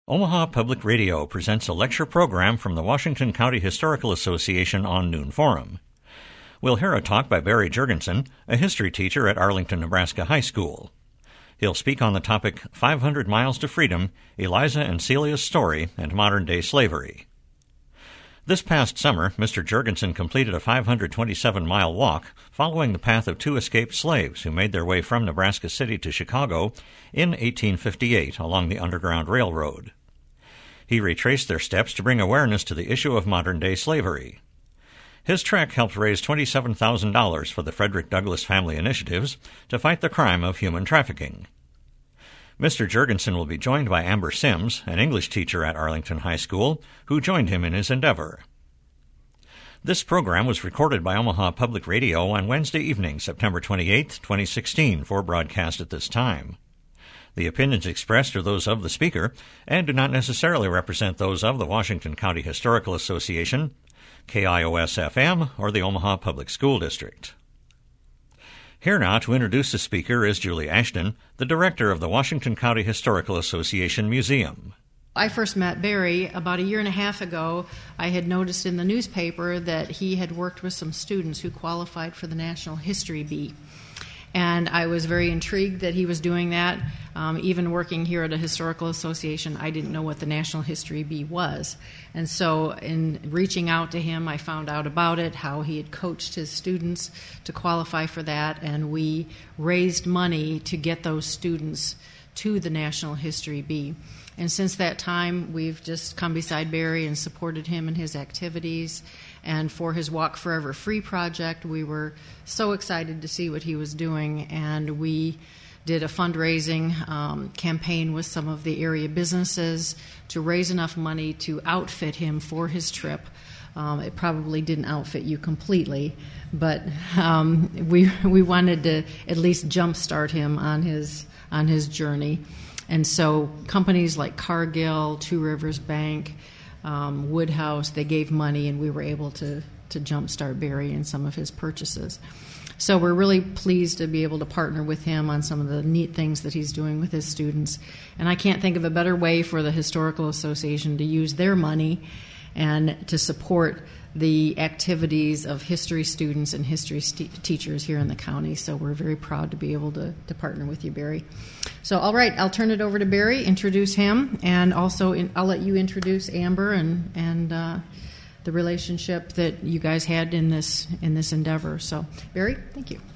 Omaha Public Radio presents a lecture program from the Washington County Historical Association on Noon Forum. We'll hear a talk by Barry Jurgensen, a history teacher at Arlington, Nebraska High School. He'll speak on the topic 500 Miles to Freedom, Eliza and Celia's Story and Modern-Day Slavery. This past summer, Mr. Jurgensen completed a 527-mile walk following the path of two escaped slaves who made their way from Nebraska City to Chicago in 1858 along the Underground Railroad. He retraced their steps to bring awareness to the issue of modern-day slavery. His trek helped raise $27,000 for the Frederick Douglass Family Initiatives to fight the crime of human trafficking. Mr. Jurgensen will be joined by Amber Sims, an English teacher at Arlington High School, who joined him in his endeavor. This program was recorded by Omaha Public Radio on Wednesday evening, September 28, 2016, for broadcast at this time. The opinions expressed are those of the speaker and do not necessarily represent those of the Washington County Historical Association, KIOS-FM, or the Omaha Public School District. Here now to introduce the speaker is Julie Ashton, the director of the Washington County Historical Association Museum. I first met Barry about a year and a half ago. I had noticed in the newspaper that he had worked with some students who qualified for the National History Bee. And I was very intrigued that he was doing that. Even working here at a historical association, I didn't know what the National History Bee was. And so in reaching out to him, I found out about it, how he had coached his students to qualify for that, and we raised money to get those students to the National History Bee. And since that time, we've just come beside Barry and supported him in his activities. And for his Walk Forever Free project, we were so excited to see what he was doing. And we did a fundraising campaign with some of the area businesses to raise enough money to outfit him for his trip. It probably didn't outfit you completely, but we wanted to at least jumpstart him on his journey. And so companies like Cargill, Two Rivers Bank, Woodhouse, they gave money, and we were able to jumpstart Barry in some of his purchases. So we're really pleased to be able to partner with him on some of the neat things that he's doing with his students. And I can't think of a better way for the Historical Association to use their money and to support the activities of history students and history teachers here in the county. So we're very proud to be able to partner with you, Barry. So, all right, I'll turn it over to Barry, introduce him, and also I'll let you introduce Amber and the relationship that you guys had in this endeavor. So, Barry, thank you.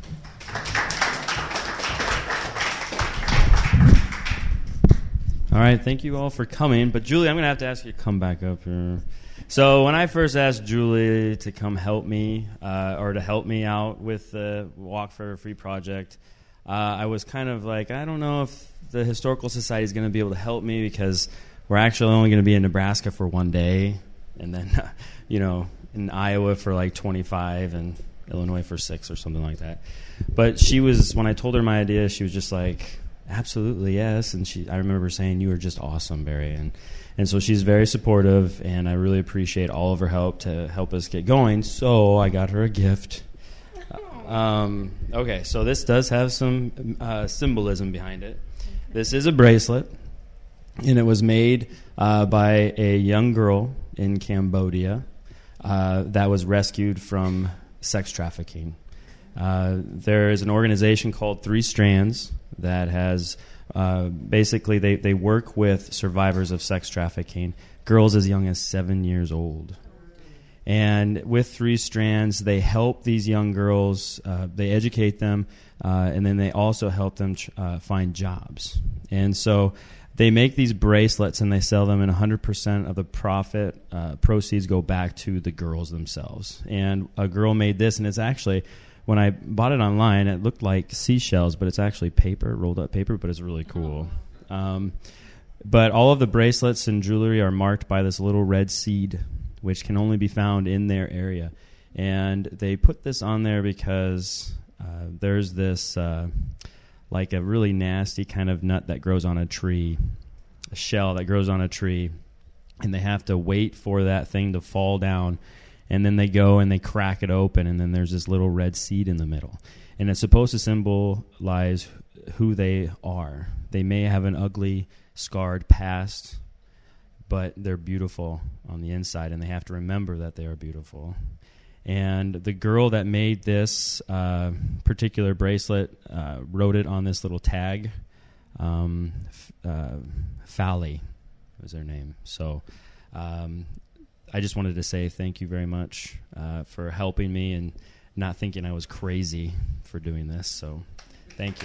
All right, thank you all for coming. But Julie, I'm going to have to ask you to come back up here. So when I first asked Julie to come help me, or to help me out with the Walk for a Free project, I was kind of like, I don't know if the Historical Society is going to be able to help me because we're actually only going to be in Nebraska for one day, and then, in Iowa for like 25, and Illinois for 6 or something like that. But when I told her my idea, she was just like, absolutely, yes. And I remember saying, you are just awesome, Barry. And so she's very supportive, and I really appreciate all of her help to help us get going. So I got her a gift. Okay, so this does have some symbolism behind it. This is a bracelet, and it was made by a young girl in Cambodia that was rescued from sex trafficking. There is an organization called Three Strands that has basically they work with survivors of sex trafficking, girls as young as 7 years old. And with Three Strands, they help these young girls, they educate them, and then they also help them find jobs. And so they make these bracelets and they sell them, and 100% of the profit proceeds go back to the girls themselves. And a girl made this, and it's actually, when I bought it online, it looked like seashells, but it's actually paper, rolled up paper, but it's really cool. But all of the bracelets and jewelry are marked by this little red seed, which can only be found in their area. And they put this on there because there's this like a really nasty kind of nut that grows on a tree, a shell that grows on a tree, and they have to wait for that thing to fall down and then they go and they crack it open, and then there's this little red seed in the middle. And it's supposed to symbolize who they are. They may have an ugly, scarred past, but they're beautiful on the inside, and they have to remember that they are beautiful. And the girl that made this particular bracelet wrote it on this little tag. Fally was her name. So I just wanted to say thank you very much for helping me and not thinking I was crazy for doing this. So thank you.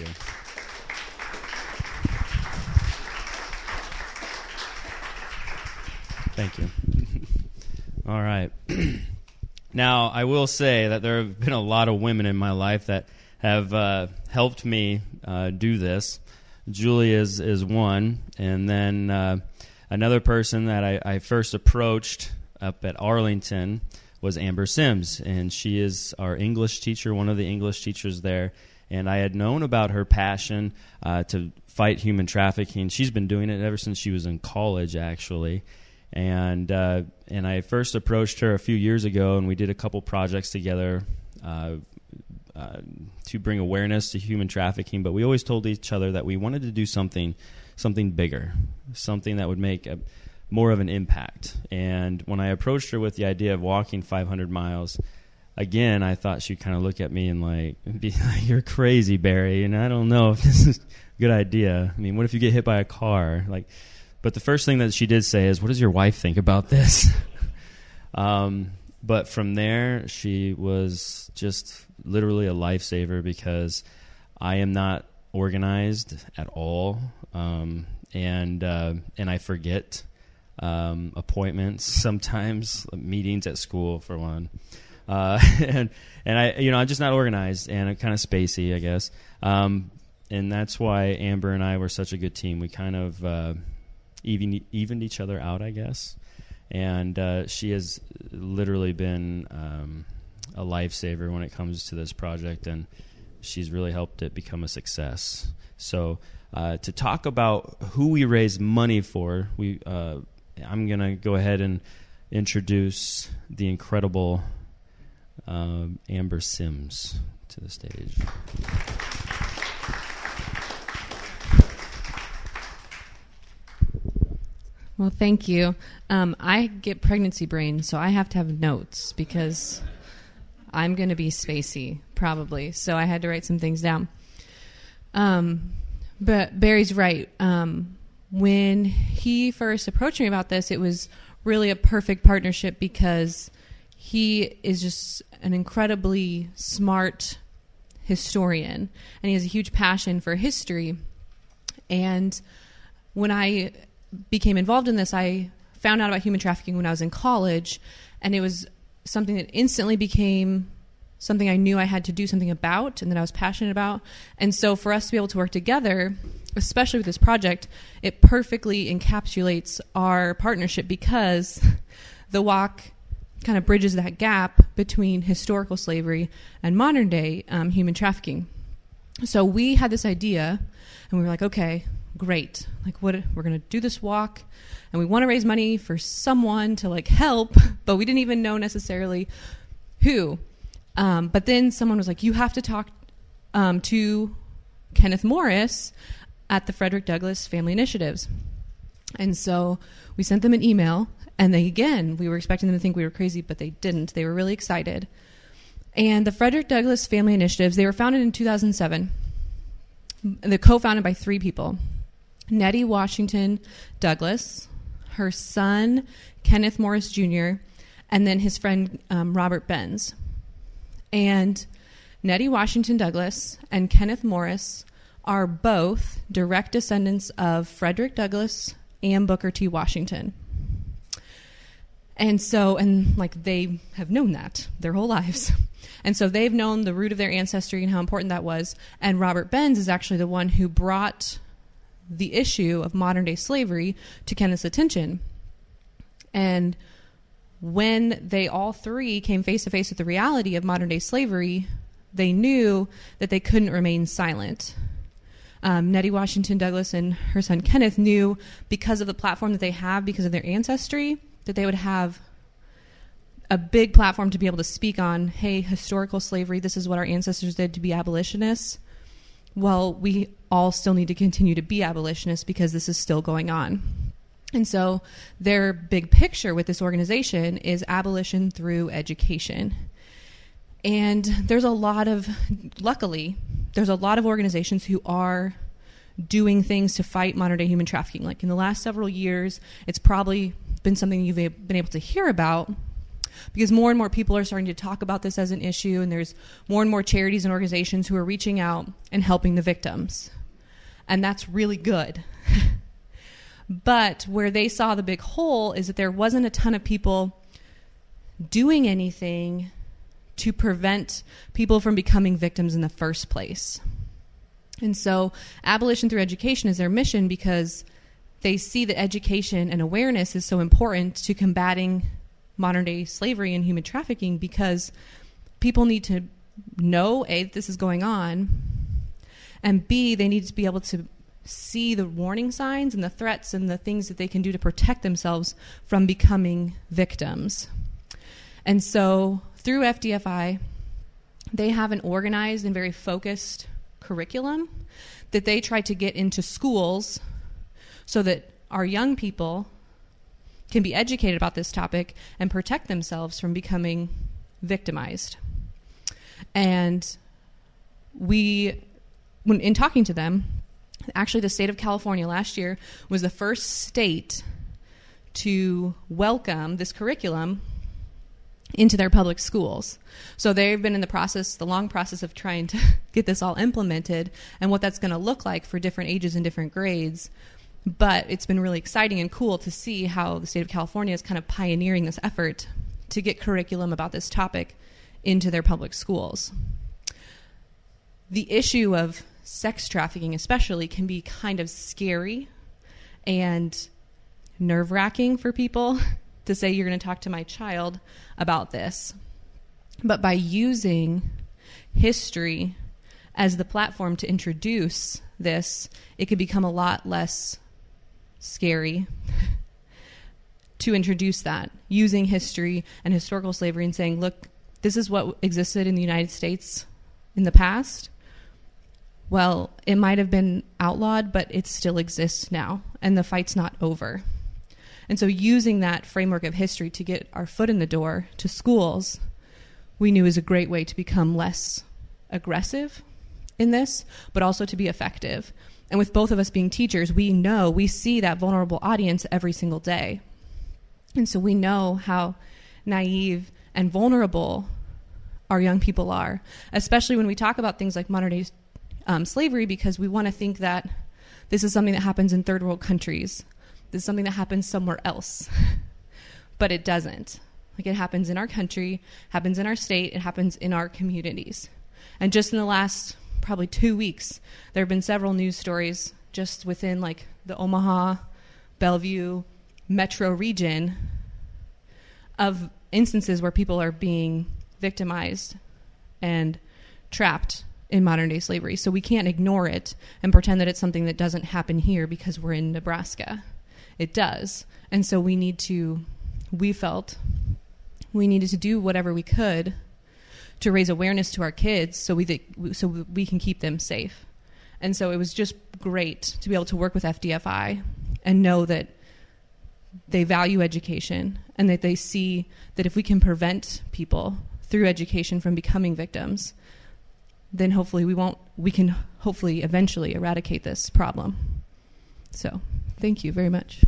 Thank you. All right. Now, I will say that there have been a lot of women in my life that have helped me do this. Julie is one, and then another person that I first approached up at Arlington was Amber Sims, and she is our English teacher, one of the English teachers there, and I had known about her passion to fight human trafficking. She's been doing it ever since she was in college, actually. And I first approached her a few years ago, and we did a couple projects together to bring awareness to human trafficking. But we always told each other that we wanted to do something bigger, something that would make more of an impact. And when I approached her with the idea of walking 500 miles, again, I thought she'd kind of look at me and be like, "You're crazy, Barry, and I don't know if this is a good idea. I mean, what if you get hit by a car?" But the first thing that she did say is, "What does your wife think about this?" But from there, she was just literally a lifesaver, because I am not organized at all, and I forget appointments sometimes, meetings at school for one, and I'm just not organized, and I'm kind of spacey, I guess, and that's why Amber and I were such a good team. We kind of evened each other out, I guess. And she has literally been a lifesaver when it comes to this project, and she's really helped it become a success. So to talk about who we raise money for, I'm going to go ahead and introduce the incredible Amber Sims to the stage. Well, thank you. I get pregnancy brain, so I have to have notes because I'm going to be spacey, probably. So I had to write some things down. But Barry's right. When he first approached me about this, it was really a perfect partnership because he is just an incredibly smart historian, and he has a huge passion for history. And when I became involved in this, I found out about human trafficking when I was in college, and it was something that instantly became something I knew I had to do something about and that I was passionate about. And so for us to be able to work together, especially with this project, it perfectly encapsulates our partnership, because the walk kind of bridges that gap between historical slavery and modern day human trafficking. So we had this idea, and we were like, okay, great. We're going to do this walk, and we want to raise money for someone to help, but we didn't even know necessarily who. But then someone was like, you have to talk to Kenneth Morris at the Frederick Douglass Family Initiatives. And so we sent them an email, and we were expecting them to think we were crazy, but they didn't. They were really excited. And the Frederick Douglass Family Initiatives, they were founded in 2007. They're co-founded by 3 people. Nettie Washington Douglass, her son, Kenneth Morris Jr., and then his friend, Robert Benz. And Nettie Washington Douglass and Kenneth Morris are both direct descendants of Frederick Douglass and Booker T. Washington. And so, they have known that their whole lives. And so they've known the root of their ancestry and how important that was. And Robert Benz is actually the one who brought the issue of modern-day slavery to Kenneth's attention. And when they all 3 came face-to-face with the reality of modern-day slavery, they knew that they couldn't remain silent. Nettie Washington Douglass and her son Kenneth knew, because of the platform that they have, because of their ancestry, that they would have a big platform to be able to speak on, hey, historical slavery, this is what our ancestors did to be abolitionists. Well, we all still need to continue to be abolitionists because this is still going on. And so their big picture with this organization is abolition through education. And luckily, there's a lot of organizations who are doing things to fight modern day human trafficking. Like in the last several years, it's probably been something you've been able to hear about because more and more people are starting to talk about this as an issue, and there's more and more charities and organizations who are reaching out and helping the victims. And that's really good. But where they saw the big hole is that there wasn't a ton of people doing anything to prevent people from becoming victims in the first place. And so abolition through education is their mission because they see that education and awareness is so important to combating modern day slavery and human trafficking, because people need to know, A, that this is going on, and B, they need to be able to see the warning signs and the threats and the things that they can do to protect themselves from becoming victims. And so through FDFI, they have an organized and very focused curriculum that they try to get into schools so that our young people can be educated about this topic and protect themselves from becoming victimized. And when in talking to them, actually the state of California last year was the first state to welcome this curriculum into their public schools. So they've been in the long process of trying to get this all implemented and what that's going to look like for different ages and different grades. But it's been really exciting and cool to see how the state of California is kind of pioneering this effort to get curriculum about this topic into their public schools. The issue of sex trafficking especially can be kind of scary and nerve-wracking for people to say you're going to talk to my child about this. But by using history as the platform to introduce this, it could become a lot less scary to introduce that, using history and historical slavery and saying, look, this is what existed in the United States in the past. Well, it might have been outlawed, but it still exists now, and the fight's not over. And so using that framework of history to get our foot in the door to schools, we knew is a great way to become less aggressive in this, but also to be effective. And with both of us being teachers, we see that vulnerable audience every single day. And so we know how naive and vulnerable our young people are, especially when we talk about things like modern day slavery, because we want to think that this is something that happens in third world countries. This is something that happens somewhere else. But it doesn't. Like, it happens in our country, happens in our state, it happens in our communities. And just in the last probably 2 weeks, there have been several news stories just within like the Omaha, Bellevue metro region of instances where people are being victimized and trapped in modern day slavery. So we can't ignore it and pretend that it's something that doesn't happen here because we're in Nebraska. It does. And so we felt we needed to do whatever we could to raise awareness to our kids so we can keep them safe. And so it was just great to be able to work with FDFI and know that they value education and that they see that if we can prevent people through education from becoming victims, then hopefully we can hopefully eventually eradicate this problem. So thank you very much.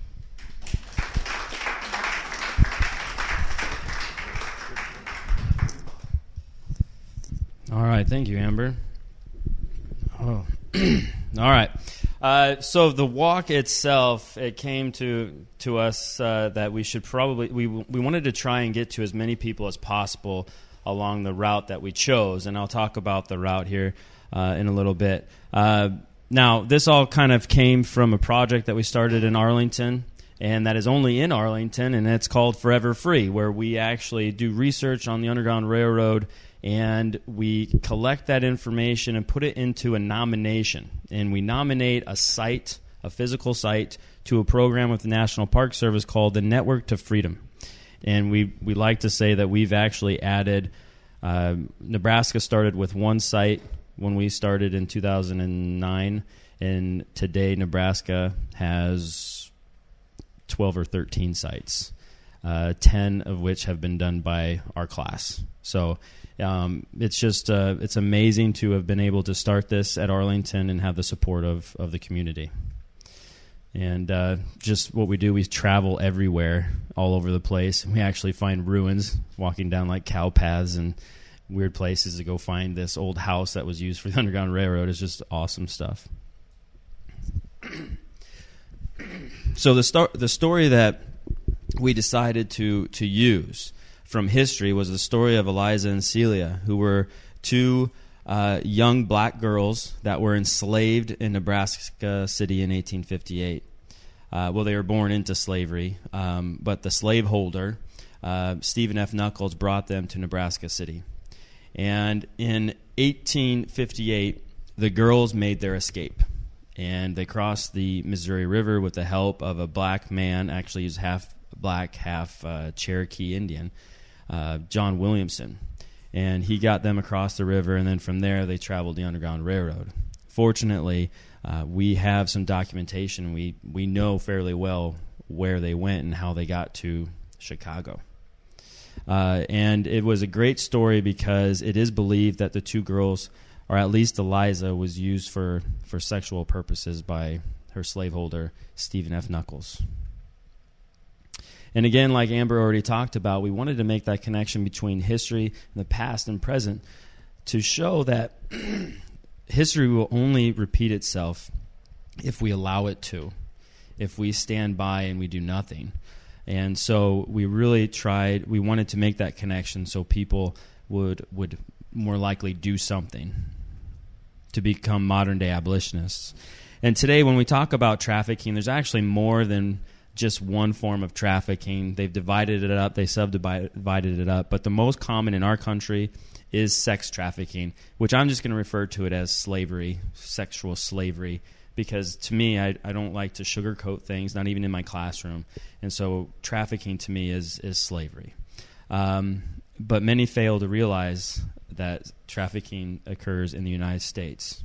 All right, thank you, Amber. Oh, all right. So the walk itself, it came to us that we should we wanted to try and get to as many people as possible along the route that we chose, and I'll talk about the route here in a little bit. Now, this all kind of came from a project that we started in Arlington, and that is only in Arlington, and it's called Forever Free, where we actually do research on the Underground Railroad, and we collect that information and put it into a nomination. And we nominate a physical site, to a program with the National Park Service called the Network to Freedom. And we like to say that we've actually added, Nebraska started with one site when we started in 2009, and today Nebraska has 12 or 13 sites, 10 of which have been done by our class. So it's just it's amazing to have been able to start this at Arlington and have the support of the community. And just what we do, we travel everywhere, all over the place. We actually find ruins, walking down like cow paths and weird places to go find this old house that was used for the Underground Railroad. It's just awesome stuff. So the story that we decided to use from history was the story of Eliza and Celia, who were two young black girls that were enslaved in Nebraska City in 1858. Well, they were born into slavery, but the slaveholder, Stephen F. Nuckolls, brought them to Nebraska City. And in 1858, the girls made their escape, and they crossed the Missouri River with the help of a black man. Actually, he was half black, half Cherokee Indian, John Williamson. And he got them across the river, and then from there they traveled the Underground Railroad. Fortunately, we have some documentation. We know fairly well where they went and how they got to Chicago. And it was a great story because it is believed that the two girls, or at least Eliza, was used for sexual purposes by her slaveholder, Stephen F. Nuckolls. And again, like Amber already talked about, we wanted to make that connection between history and the past and present to show that history will only repeat itself if we allow it to, if we stand by and we do nothing. And so we really we wanted to make that connection so people would more likely do something to become modern-day abolitionists. And today when we talk about trafficking, there's actually more than just one form of trafficking. They've divided it up, they subdivided it up, but the most common in our country is sex trafficking, which I'm just going to refer to it as slavery, sexual slavery, because to me, I don't like to sugarcoat things, not even in my classroom. And so trafficking to me is slavery. But many fail to realize that trafficking occurs in the United States.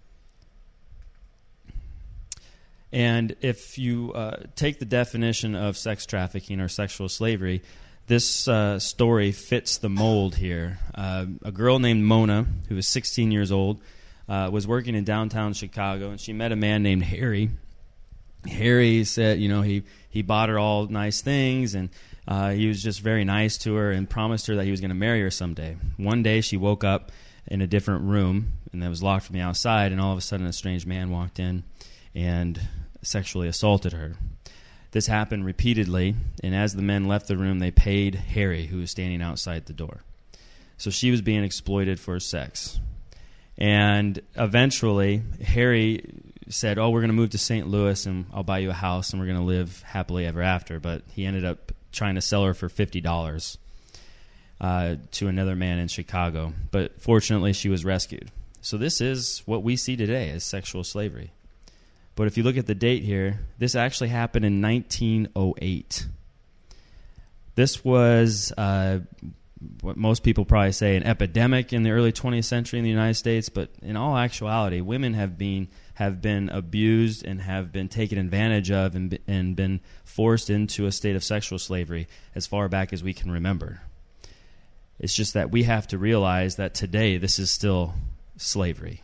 And if you take the definition of sex trafficking or sexual slavery, this story fits the mold here. A girl named Mona, who was 16 years old, was working in downtown Chicago, and she met a man named Harry. Harry said, he bought her all nice things, and he was just very nice to her and promised her that he was going to marry her someday. One day she woke up in a different room, and that was locked from the outside, and all of a sudden a strange man walked in and sexually assaulted her. This happened repeatedly, and as the men left the room, they paid Harry, who was standing outside the door. So she was being exploited for sex. And eventually, Harry said, we're going to move to St. Louis, and I'll buy you a house, and we're going to live happily ever after. But he ended up trying to sell her for $50 to another man in Chicago. But fortunately, she was rescued. So this is what we see today as sexual slavery. But if you look at the date here, this actually happened in 1908. This was what most people probably say an epidemic in the early 20th century in the United States, but in all actuality, women have been abused and have been taken advantage of and been forced into a state of sexual slavery as far back as we can remember. It's just that we have to realize that today this is still slavery.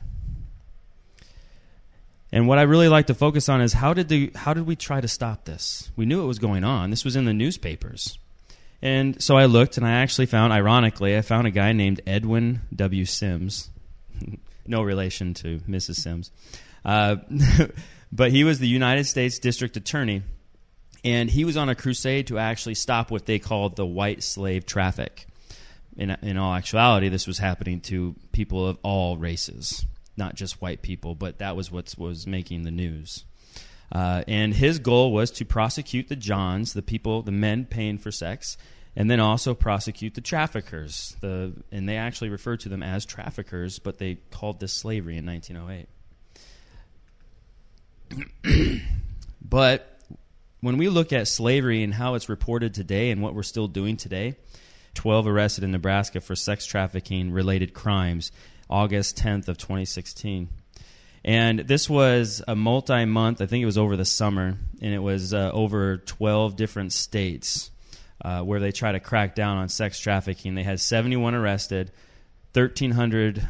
And what I really like to focus on is how did we try to stop this? We knew it was going on. This was in the newspapers. And so I looked, and I actually found a guy named Edwin W. Sims. No relation to Mrs. Sims. But he was the United States District Attorney, and he was on a crusade to actually stop what they called the white slave traffic. In all actuality, this was happening to people of all races, not just white people, but that was what was making the news. And his goal was to prosecute the Johns, the men paying for sex, and then also prosecute the traffickers. And they actually referred to them as traffickers, but they called this slavery in 1908. But when we look at slavery and how it's reported today and what we're still doing today, 12 arrested in Nebraska for sex trafficking-related crimes, August 10th of 2016. And this was a multi-month, I think it was over the summer, and it was over 12 different states where they try to crack down on sex trafficking. They had 71 arrested, 1,300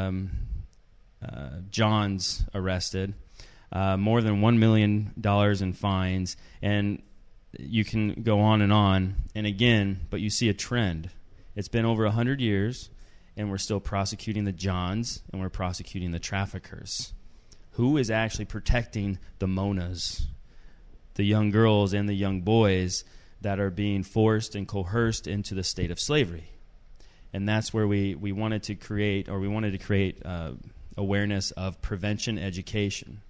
Johns arrested, more than $1 million in fines, and you can go on. And again, but you see a trend. It's been over 100 years, and we're still prosecuting the Johns, and we're prosecuting the traffickers. Who is actually protecting the Monas, the young girls and the young boys that are being forced and coerced into the state of slavery? And that's where we wanted to create awareness of prevention education.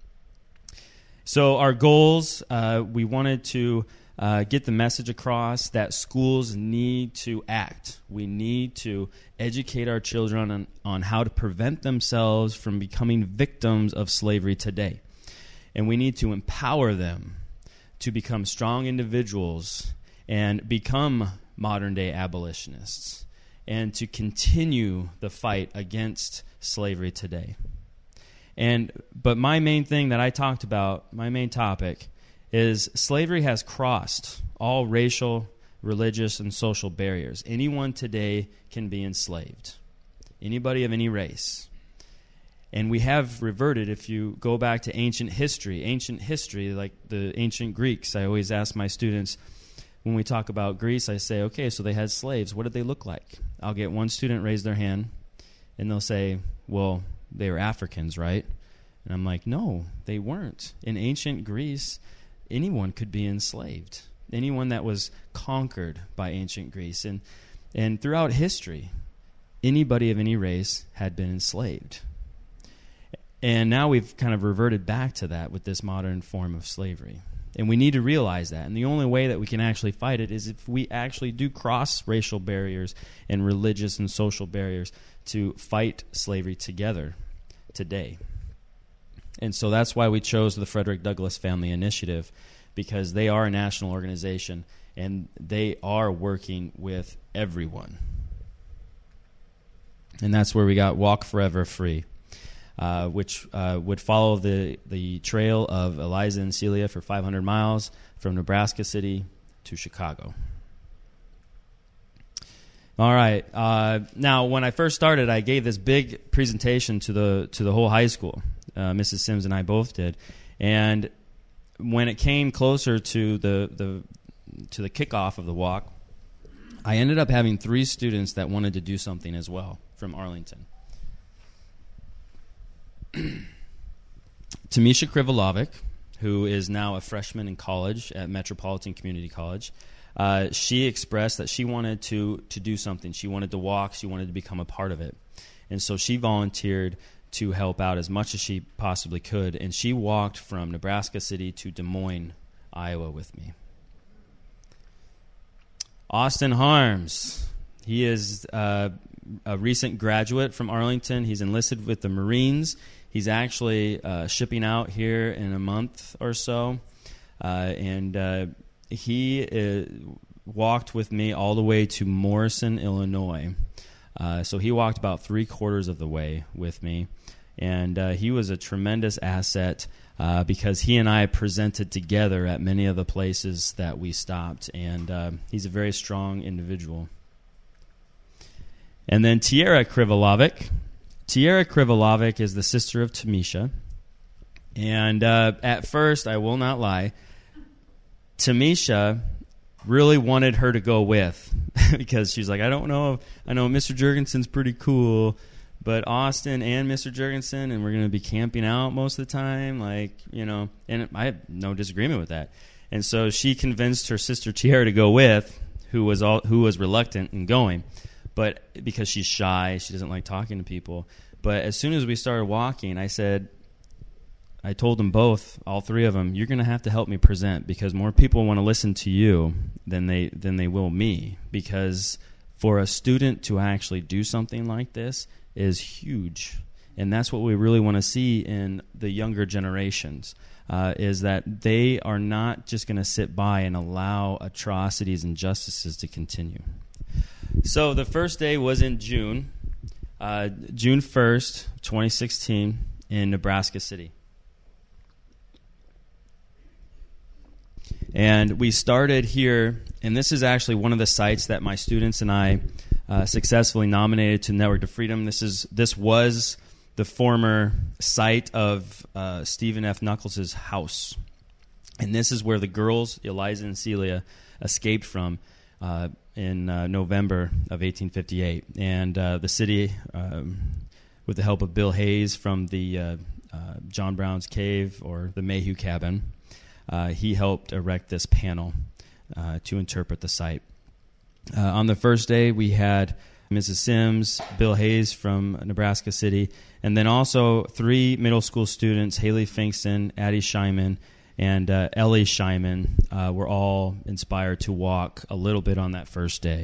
So our goals, we wanted to get the message across that schools need to act. We need to educate our children on how to prevent themselves from becoming victims of slavery today. And we need to empower them to become strong individuals and become modern-day abolitionists and to continue the fight against slavery today. But my main thing that I talked about, my main topic, is slavery has crossed all racial, religious, and social barriers. Anyone today can be enslaved. Anybody of any race. And we have reverted, if you go back to ancient history, like the ancient Greeks. I always ask my students, when we talk about Greece, I say, okay, so they had slaves. What did they look like? I'll get one student raise their hand, and they'll say, well, they were Africans, right? And I'm like, no, they weren't. In ancient Greece, anyone could be enslaved. Anyone that was conquered by ancient Greece. And throughout history, anybody of any race had been enslaved. And now we've kind of reverted back to that with this modern form of slavery. And we need to realize that. And the only way that we can actually fight it is if we actually do cross racial barriers and religious and social barriers to fight slavery together today. And so that's why we chose the Frederick Douglass Family Initiative, because they are a national organization and they are working with everyone. And that's where we got Walk Forever Free, which would follow the trail of Eliza and Celia for 500 miles from Nebraska City to Chicago. All right. Now, when I first started, I gave this big presentation to the whole high school. Mrs. Sims and I both did, and when it came closer to the kickoff of the walk, I ended up having 3 students that wanted to do something as well from Arlington. Tamisha Krivolovic, who is now a freshman in college at Metropolitan Community College, she expressed that she wanted to do something. She wanted to walk. She wanted to become a part of it. And so she volunteered to help out as much as she possibly could. And she walked from Nebraska City to Des Moines, Iowa with me. Austin Harms. He is a recent graduate from Arlington. He's enlisted with the Marines. He's actually shipping out here in a month or so. And he walked with me all the way to Morrison, Illinois. So he walked about 3/4 of the way with me. And he was a tremendous asset because he and I presented together at many of the places that we stopped. And he's a very strong individual. And then Tiara Krivolovic. Tiara Krivolovic is the sister of Tamisha. And at first, I will not lie, Tamisha really wanted her to go with because she's like, I don't know. I know Mr. Jurgensen's pretty cool, but Austin and Mr. Jurgensen, and we're going to be camping out most of the time, like, you know, and I have no disagreement with that. And so she convinced her sister Tiara to go with, who was reluctant in going, but because she's shy, she doesn't like talking to people. But as soon as we started walking, I told them both, all 3 of them, you're going to have to help me present because more people want to listen to you than they will me. Because for a student to actually do something like this is huge. And that's what we really want to see in the younger generations. is that they are not just going to sit by and allow atrocities and injustices to continue. So the first day was in June 1st, 2016, in Nebraska City. And we started here, and this is actually one of the sites that my students and I successfully nominated to Network to Freedom. This was the former site of Stephen F. Knuckles' house. And this is where the girls, Eliza and Celia, escaped from in November of 1858. And the city, with the help of Bill Hayes from the John Brown's Cave, or the Mayhew Cabin, he helped erect this panel to interpret the site. On the first day, we had Mrs. Sims, Bill Hayes from Nebraska City, and then also 3 middle school students, Haley Finkston, Addie Scheinman, and Ellie Scheinman, were all inspired to walk a little bit on that first day.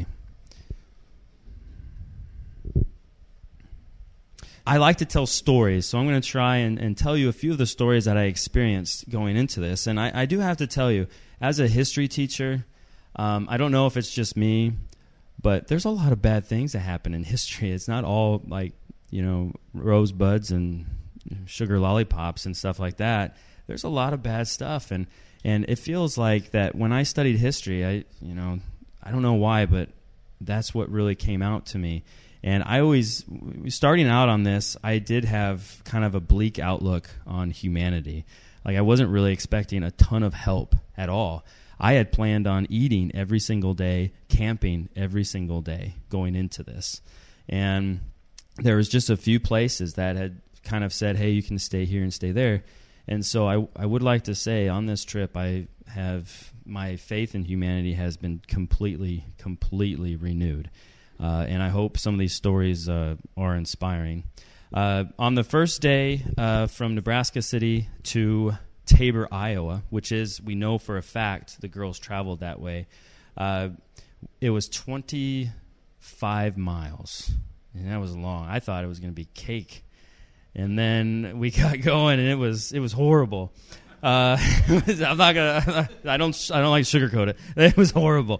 I like to tell stories, so I'm going to try and tell you a few of the stories that I experienced going into this. And I do have to tell you, as a history teacher, I don't know if it's just me, but there's a lot of bad things that happen in history. It's not all like, rosebuds and sugar lollipops and stuff like that. There's a lot of bad stuff, and it feels like that when I studied history, I don't know why, but that's what really came out to me. And I always, starting out on this, I did have kind of a bleak outlook on humanity. Like, I wasn't really expecting a ton of help at all. I had planned on eating every single day, camping every single day going into this. And there was just a few places that had kind of said, hey, you can stay here and stay there. And so I would like to say on this trip, my faith in humanity has been completely renewed. And I hope some of these stories are inspiring. On the first day, from Nebraska City to Tabor, Iowa, which is, we know for a fact, the girls traveled that way, it was 25 miles. And that was long. I thought it was going to be cake. And then we got going, and it was horrible. I don't like to sugarcoat it. It was horrible.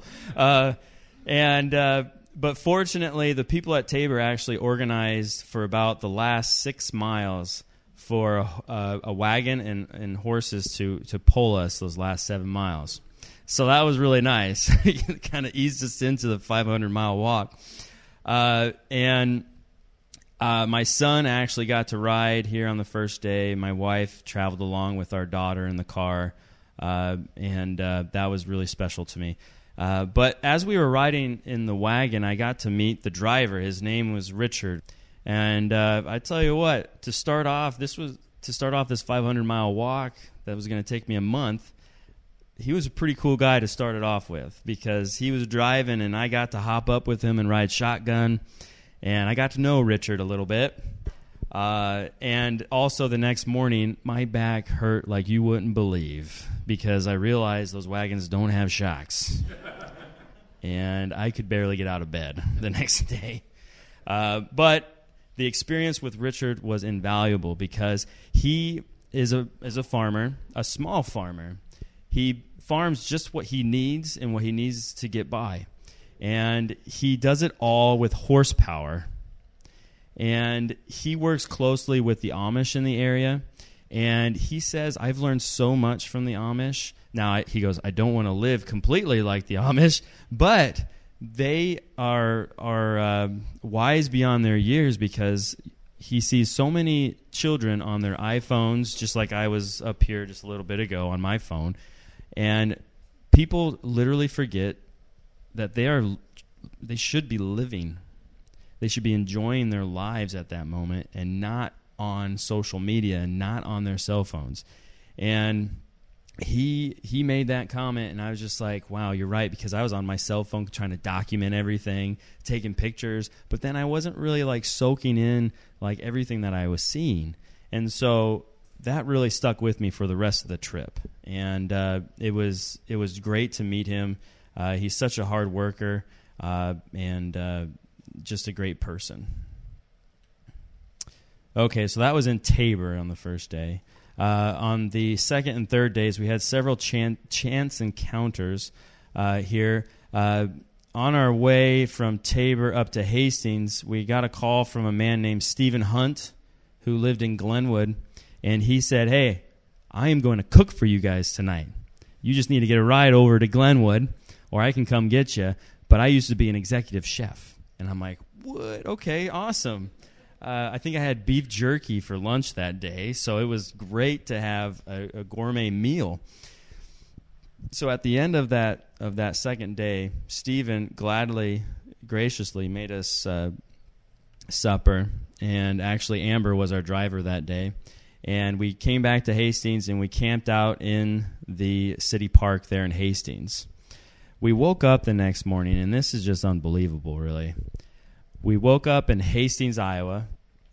But fortunately, the people at Tabor actually organized for about the last 6 miles for a wagon and horses to pull us those last 7 miles. So that was really nice. It kind of eased us into the 500-mile walk. My son actually got to ride here on the first day. My wife traveled along with our daughter in the car, and that was really special to me. But as we were riding in the wagon, I got to meet the driver. His name was Richard. And I tell you what, to start off this 500-mile walk that was going to take me a month, he was a pretty cool guy to start it off with, because he was driving and I got to hop up with him and ride shotgun. And I got to know Richard a little bit. And also the next morning, my back hurt like you wouldn't believe, because I realized those wagons don't have shocks. And I could barely get out of bed the next day. But the experience with Richard was invaluable, because he is a farmer, a small farmer. He farms just what he needs and what he needs to get by. And he does it all with horsepower. And he works closely with the Amish in the area. And he says, I've learned so much from the Amish. Now, he goes, I don't want to live completely like the Amish, but they are wise beyond their years, because he sees so many children on their iPhones, just like I was up here just a little bit ago on my phone. And people literally forget that they should be living. They should be enjoying their lives at that moment, and not on social media and not on their cell phones. And he made that comment, and I was just like, wow, you're right, because I was on my cell phone trying to document everything, taking pictures, but then I wasn't really like soaking in like everything that I was seeing. And so that really stuck with me for the rest of the trip. And it was great to meet him. He's such a hard worker, and just a great person. Okay, so that was in Tabor on the first day. On the second and third days, we had several chance encounters here. On our way from Tabor up to Hastings, we got a call from a man named Stephen Hunt who lived in Glenwood, and he said, "Hey, I am going to cook for you guys tonight. You just need to get a ride over to Glenwood, or I can come get you. But I used to be an executive chef." And I'm like, "What? Okay, awesome." I think I had beef jerky for lunch that day, so it was great to have a gourmet meal. So at the end of that second day, Stephen graciously made us supper, and actually Amber was our driver that day. And we came back to Hastings, and we camped out in the city park there in Hastings. We woke up the next morning, and this is just unbelievable, really. We woke up in Hastings, Iowa,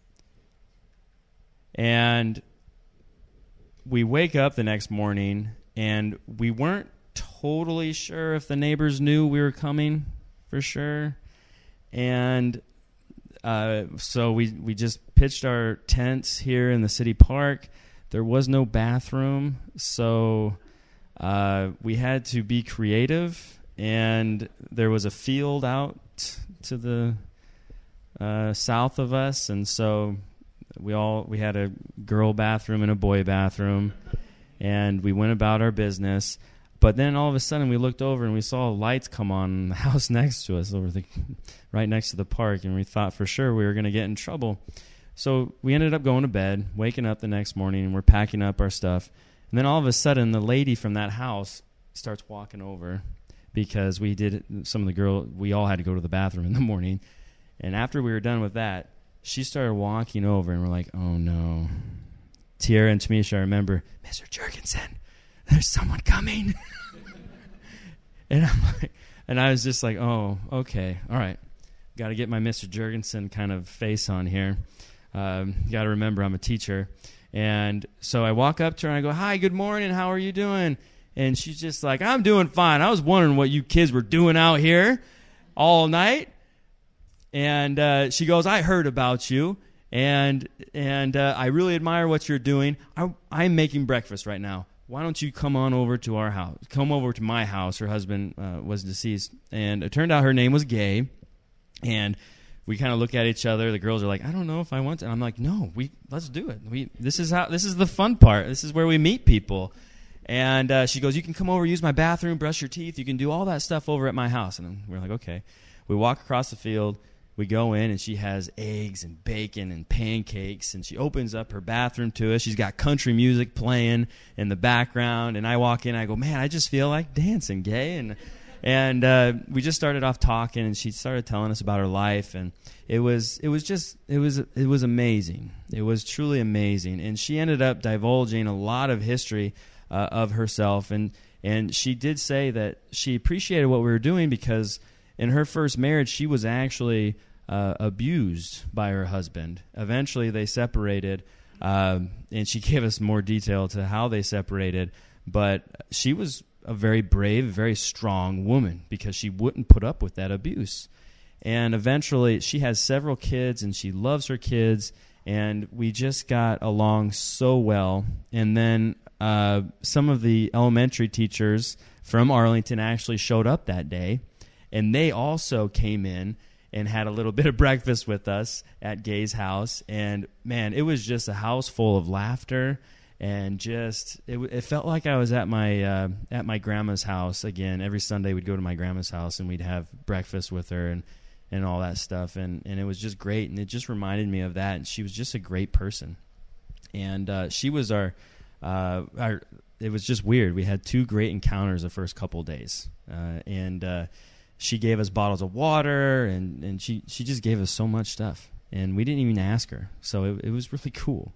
and we wake up the next morning, and we weren't totally sure if the neighbors knew we were coming for sure. And so we just pitched our tents here in the city park. There was no bathroom, so we had to be creative, and there was a field out to the south of us, and so we had a girl bathroom and a boy bathroom, and we went about our business. But then all of a sudden we looked over and we saw lights come on in the house next to us, right next to the park, and we thought for sure we were going to get in trouble. So we ended up going to bed, waking up the next morning, and we're packing up our stuff. And then all of a sudden the lady from that house starts walking over, because we all had to go to the bathroom in the morning. And after we were done with that, she started walking over, and we're like, "Oh no." Tiara and Tamisha, I remember, "Mr. Jurgensen, there's someone coming." And I was just like, "Oh, okay, all right. Got to get my Mr. Jurgensen kind of face on here. Got to remember I'm a teacher." And so I walk up to her and I go, "Hi, good morning. How are you doing?" And she's just like, "I'm doing fine. I was wondering what you kids were doing out here all night." And she goes, "I heard about you, and I really admire what you're doing. I'm making breakfast right now. Why don't you come on over to our house? Come over to my house." Her husband was deceased, and it turned out her name was Gay. And we kind of look at each other. The girls are like, "I don't know if I want to." And I'm like, "No, let's do it. This is the fun part. This is where we meet people." And she goes, "You can come over, use my bathroom, brush your teeth. You can do all that stuff over at my house." And we're like, "Okay." We walk across the field. We go in, and she has eggs and bacon and pancakes, and she opens up her bathroom to us. She's got country music playing in the background, and I walk in, I go, "Man, I just feel like dancing, Gay." And we just started off talking, and she started telling us about her life, and it was amazing. It was truly amazing, and she ended up divulging a lot of history of herself, and she did say that she appreciated what we were doing because in her first marriage, she was actually abused by her husband. Eventually, they separated, and she gave us more detail to how they separated. But she was a very brave, very strong woman because she wouldn't put up with that abuse. And eventually, she has several kids, and she loves her kids, and we just got along so well. And then some of the elementary teachers from Arlington actually showed up that day. And they also came in and had a little bit of breakfast with us at Gay's house. And, man, it was just a house full of laughter. And just it felt like I was at my grandma's house again. Every Sunday we'd go to my grandma's house, and we'd have breakfast with her and all that stuff. And it was just great. And it just reminded me of that. And she was just a great person. And she was our it was just weird. We had 2 great encounters the first couple of days. She gave us bottles of water, and she just gave us so much stuff. And we didn't even ask her. So it was really cool.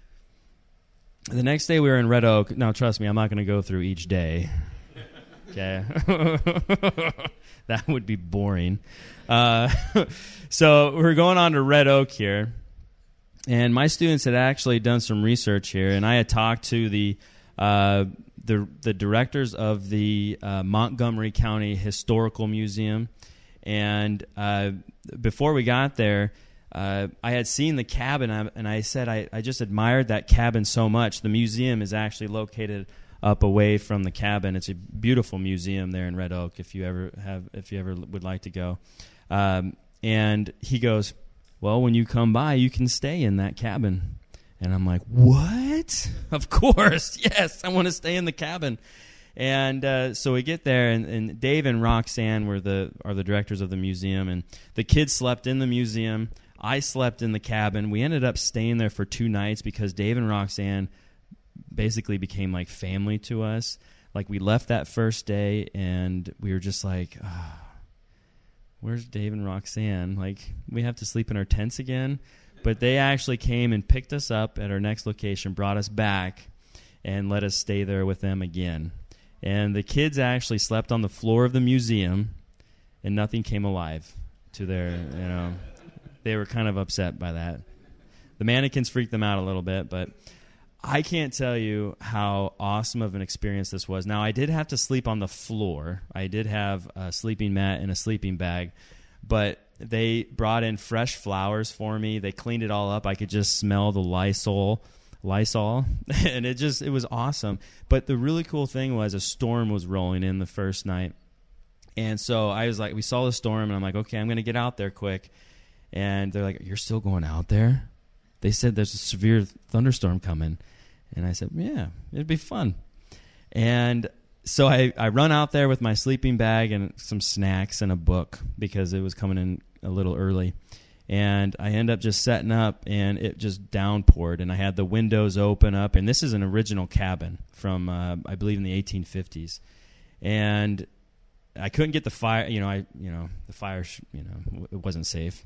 The next day we were in Red Oak. Now, trust me, I'm not going to go through each day. Okay? That would be boring. So we're going on to Red Oak here. And my students had actually done some research here, and I had talked to the directors of the Montgomery County Historical Museum. And before we got there, I had seen the cabin, and I said I just admired that cabin so much. The museum is actually located up away from the cabin. It's a beautiful museum there in Red Oak. If you ever would like to go, and he goes, "Well, when you come by, you can stay in that cabin." And I'm like, "What? Of course, yes, I want to stay in the cabin." And so we get there, and Dave and Roxanne are the directors of the museum, and the kids slept in the museum. I slept in the cabin. We ended up staying there for 2 nights because Dave and Roxanne basically became like family to us. Like, we left that first day, and we were just like, oh, where's Dave and Roxanne? Like, we have to sleep in our tents again? But they actually came and picked us up at our next location, brought us back, and let us stay there with them again. And the kids actually slept on the floor of the museum, and nothing came alive to their, they were kind of upset by that. The mannequins freaked them out a little bit, but I can't tell you how awesome of an experience this was. Now, I did have to sleep on the floor. I did have a sleeping mat and a sleeping bag, but they brought in fresh flowers for me. They cleaned it all up. I could just smell the Lysol, and it was awesome. But the really cool thing was a storm was rolling in the first night. And so I was like, we saw the storm, and I'm like, okay, I'm going to get out there quick. And they're like, "You're still going out there?" They said there's a severe thunderstorm coming. And I said, yeah, it'd be fun. And so I run out there with my sleeping bag and some snacks and a book because it was coming in a little early. And I end up just setting up, and it just downpoured. And I had the windows open up. And this is an original cabin from, I believe, in the 1850s. And I couldn't get the fire, the fire, it wasn't safe.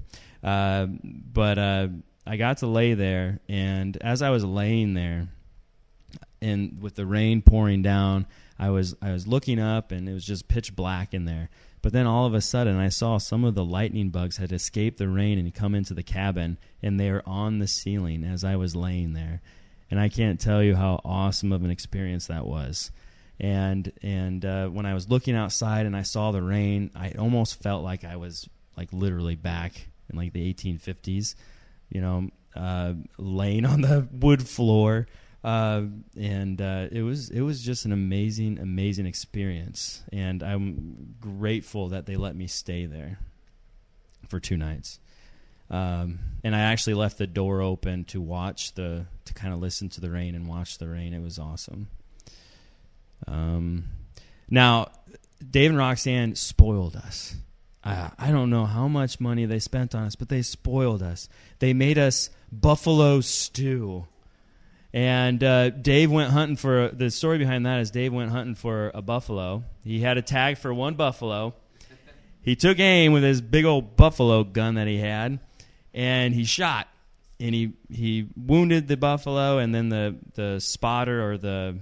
But I got to lay there, and as I was laying there, and with the rain pouring down, I was looking up, and it was just pitch black in there. But then all of a sudden, I saw some of the lightning bugs had escaped the rain and come into the cabin, and they were on the ceiling as I was laying there. And I can't tell you how awesome of an experience that was. And when I was looking outside and I saw the rain, I almost felt like I was like literally back in like the 1850s, laying on the wood floor. It was just an amazing experience. And I'm grateful that they let me stay there for 2 nights. And I actually left the door open to kind of listen to the rain and watch the rain. It was awesome. Now, Dave and Roxanne spoiled us. I don't know how much money they spent on us, but they spoiled us. They made us buffalo stew. And Dave went hunting the story behind that is Dave went hunting for a buffalo. He had a tag for 1 buffalo. He took aim with his big old buffalo gun that he had, and he shot. And he wounded the buffalo, and then the spotter or the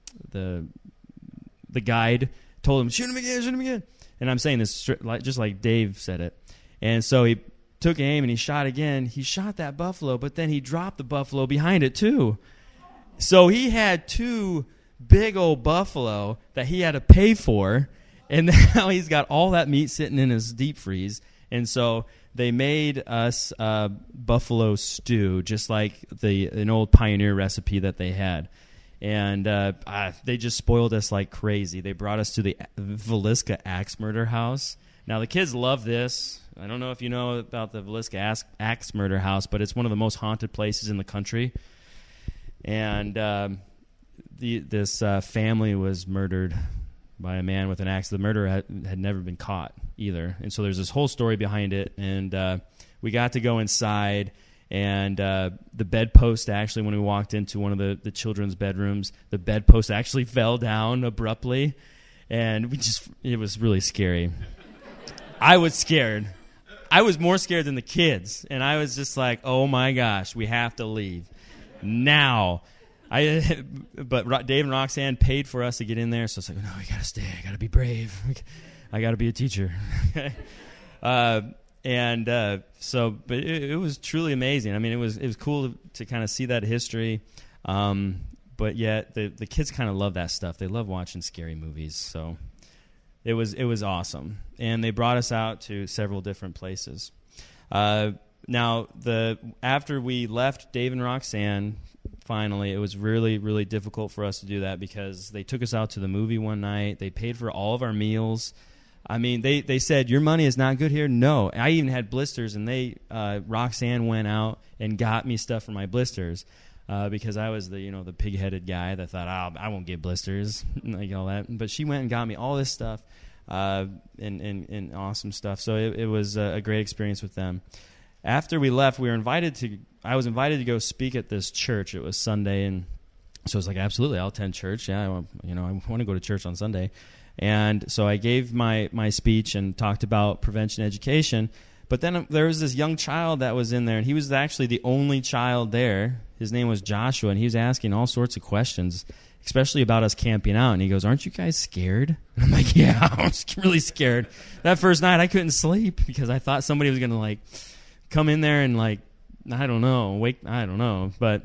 guide told him, shoot him again. And I'm saying this just like Dave said it. And so he took aim and he shot again. He shot that buffalo, but then he dropped the buffalo behind it too. So he had 2 big old buffalo that he had to pay for, and now he's got all that meat sitting in his deep freeze. And so they made us buffalo stew, just like an old Pioneer recipe that they had. And they just spoiled us like crazy. They brought us to the Villisca Axe Murder House. Now, the kids love this. I don't know if you know about the Villisca Axe Murder House, but it's one of the most haunted places in the country. And this family was murdered by a man with an axe. The murderer had never been caught either. And so there's this whole story behind it. And we got to go inside. And the bedpost, actually, when we walked into one of the children's bedrooms, the bedpost actually fell down abruptly. And it was really scary. I was scared. I was more scared than the kids. And I was just like, oh my gosh, we have to leave now. But Dave and Roxanne paid for us to get in there. So it's like, no, we got to stay. I got to be brave. I got to be a teacher. But it was truly amazing. I mean, it was cool to kind of see that history, but yet the kids kind of love that stuff. They love watching scary movies, so it was awesome. And they brought us out to several different places. Now, after we left Dave and Roxanne, finally, it was really, really difficult for us to do that because they took us out to the movie one night. They paid for all of our meals. I mean, they said, your money is not good here? No. I even had blisters, and Roxanne went out and got me stuff for my blisters because I was the pig-headed guy that thought, I won't get blisters, like all that. But she went and got me all this stuff and awesome stuff. So it was a great experience with them. After we left, I was invited to go speak at this church. It was Sunday, and so I was like, absolutely, I'll attend church. Yeah, I want to go to church on Sunday. And so I gave my speech and talked about prevention education. But then there was this young child that was in there, and he was actually the only child there. His name was Joshua, and he was asking all sorts of questions, especially about us camping out. And he goes, aren't you guys scared? And I'm like, yeah, I was really scared. That first night, I couldn't sleep because I thought somebody was going to, come in there and, I don't know. But,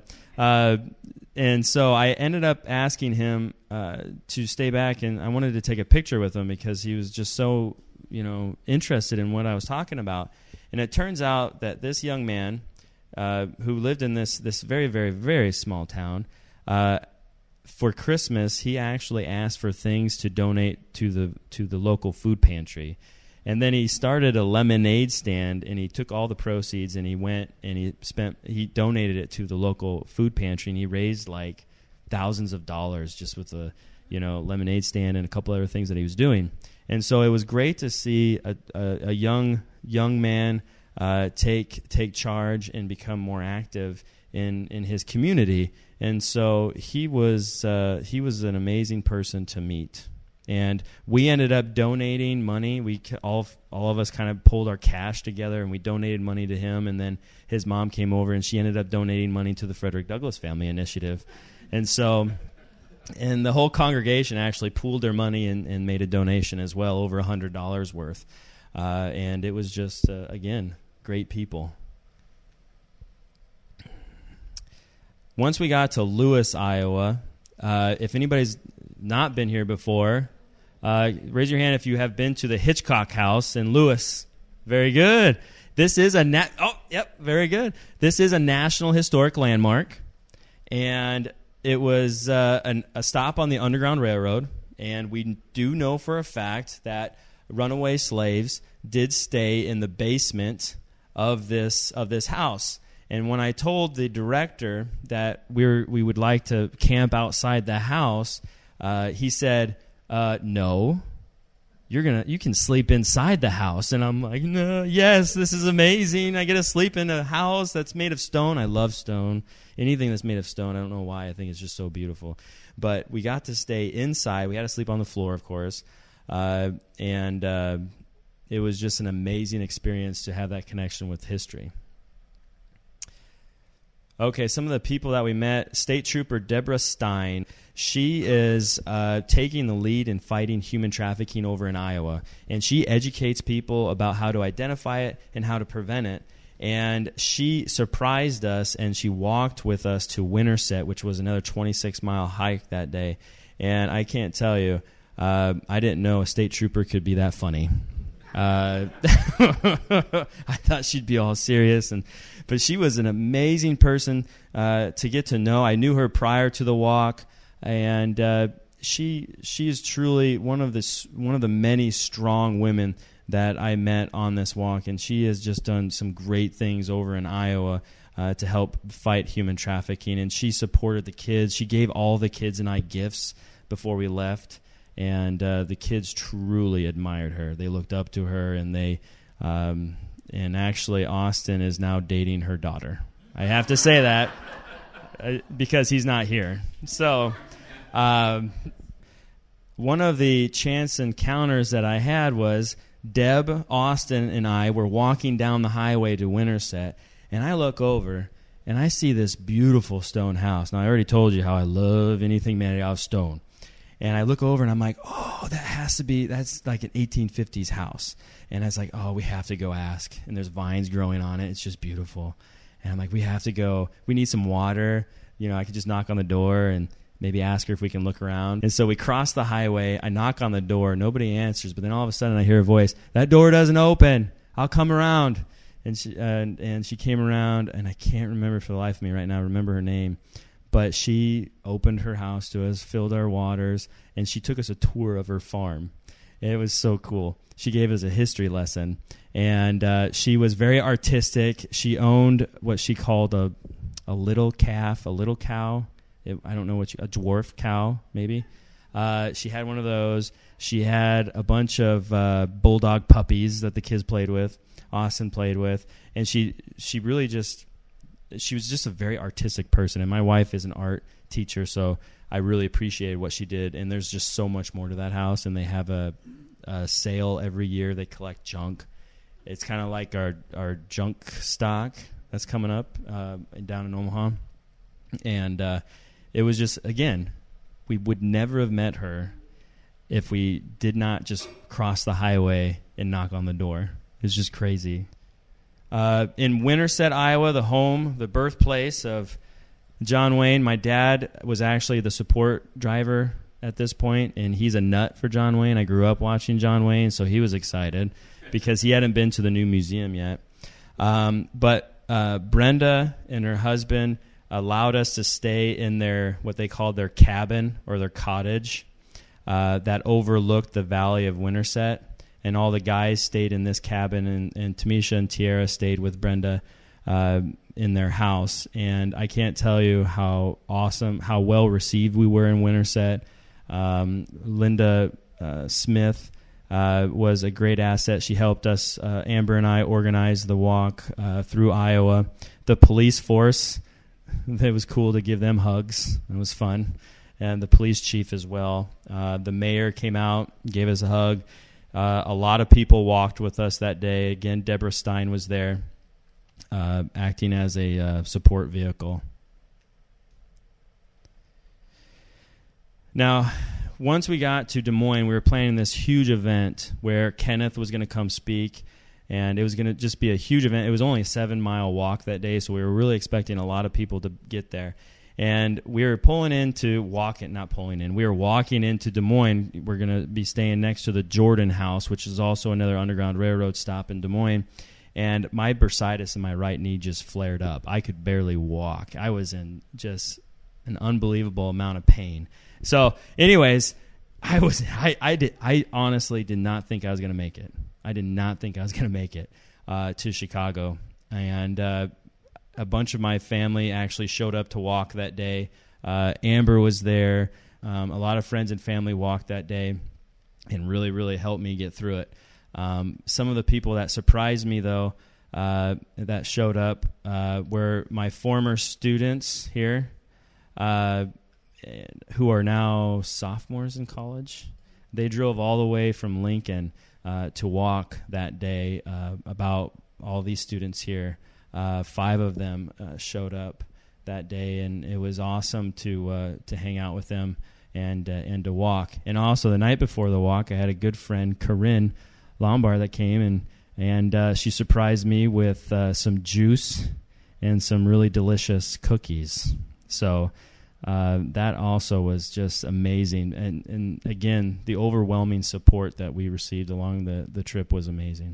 and so I ended up asking him to stay back, and I wanted to take a picture with him because he was just so, interested in what I was talking about. And it turns out that this young man who lived in this very, very, very small town, for Christmas, he actually asked for things to donate to the local food pantry. And then he started a lemonade stand, and he took all the proceeds, and he went and he donated it to the local food pantry, and he raised thousands of dollars just with the lemonade stand and a couple other things that he was doing. And so it was great to see a young man take charge and become more active in his community. And so he was an amazing person to meet. And we ended up donating money. We all of us kind of pulled our cash together, and we donated money to him. And then his mom came over, and she ended up donating money to the Frederick Douglass Family Initiative. And so, and the whole congregation actually pooled their money and made a donation as well, over $100 worth. And it was just, again, great people. Once we got to Lewis, Iowa, if anybody's not been here before, raise your hand if you have been to the Hitchcock House in Lewis. Very good. This is very good. This is a National Historic Landmark, and it was a stop on the Underground Railroad, and we do know for a fact that runaway slaves did stay in the basement of this house. And when I told the director that we would like to camp outside the house, he said, "No, you can sleep inside the house." And I'm like, "No, yes, this is amazing. I get to sleep in a house that's made of stone." I love stone. Anything that's made of stone, I don't know why. I think it's just so beautiful. But we got to stay inside. We had to sleep on the floor, of course, and it was just an amazing experience to have that connection with history. Okay, some of the people that we met, State Trooper Deborah Stein. She is taking the lead in fighting human trafficking over in Iowa, and she educates people about how to identify it and how to prevent it. And she surprised us, and she walked with us to Winterset, which was another 26-mile hike that day. And I can't tell you, I didn't know a state trooper could be that funny. I thought she'd be all serious, but she was an amazing person to get to know. I knew her prior to the walk, and she is truly one of the many strong women that I met on this walk, and she has just done some great things over in Iowa to help fight human trafficking. And she supported the kids. She gave all the kids and I gifts before we left. And the kids truly admired her. They looked up to her, and and actually Austin is now dating her daughter. I have to say that because he's not here. So one of the chance encounters that I had was Deb, Austin, and I were walking down the highway to Winterset, and I look over, and I see this beautiful stone house. Now, I already told you how I love anything made out of stone. And I look over, and I'm like, oh, that's like an 1850s house. And I was like, oh, we have to go ask. And there's vines growing on it. It's just beautiful. And I'm like, we have to go. We need some water. I could just knock on the door and maybe ask her if we can look around. And so we cross the highway. I knock on the door. Nobody answers. But then all of a sudden I hear a voice, "That door doesn't open. I'll come around." and she came around, and I can't remember for the life of me right now, remember her name, but she opened her house to us, filled our waters, and she took us a tour of her farm. It was so cool. She gave us a history lesson, and she was very artistic. She owned what she called a little calf, a little cow. I don't know a dwarf cow, maybe. She had one of those. She had a bunch of bulldog puppies that the kids played with, Austin played with, and she was just a very artistic person. And my wife is an art teacher, so I really appreciated what she did. And there's just so much more to that house. And they have a sale every year. They collect junk. It's kind of like our junk stock that's coming up down in Omaha. And it was just, again, we would never have met her if we did not just cross the highway and knock on the door. It's just crazy. In Winterset, Iowa, the birthplace of John Wayne, my dad was actually the support driver at this point, and he's a nut for John Wayne. I grew up watching John Wayne, so he was excited because he hadn't been to the new museum yet. But Brenda and her husband allowed us to stay in what they called their cabin or their cottage that overlooked the valley of Winterset. And all the guys stayed in this cabin, and Tamisha and Tiara stayed with Brenda in their house. And I can't tell you how awesome, how well received we were in Winterset. Linda Smith was a great asset. She helped us, Amber and I, organize the walk through Iowa. The police force, it was cool to give them hugs. It was fun. And the police chief as well. The mayor came out, gave us a hug. A lot of people walked with us that day. Again, Deborah Stein was there, acting as a support vehicle. Now, once we got to Des Moines, we were planning this huge event where Kenneth was going to come speak, and it was going to just be a huge event. It was only a 7-mile walk that day, so we were really expecting a lot of people to get there. And we were walking into Des Moines. We're going to be staying next to the Jordan House, which is also another Underground Railroad stop in Des Moines. And my bursitis in my right knee just flared up. I could barely walk. I was in just an unbelievable amount of pain. So, anyways, I honestly did not think I was going to make it. I did not think I was going to make it to Chicago. And a bunch of my family actually showed up to walk that day. Amber was there. A lot of friends and family walked that day and really, really helped me get through it. Some of the people that surprised me, though, that showed up were my former students here who are now sophomores in college. They drove all the way from Lincoln to walk that day. About all these students here, 5 of them showed up that day, and it was awesome to hang out with them and to walk. And also the night before the walk, I had a good friend, Corinne Lombard, that came and she surprised me with some juice and some really delicious cookies. So that also was just amazing. And again, the overwhelming support that we received along the trip was amazing.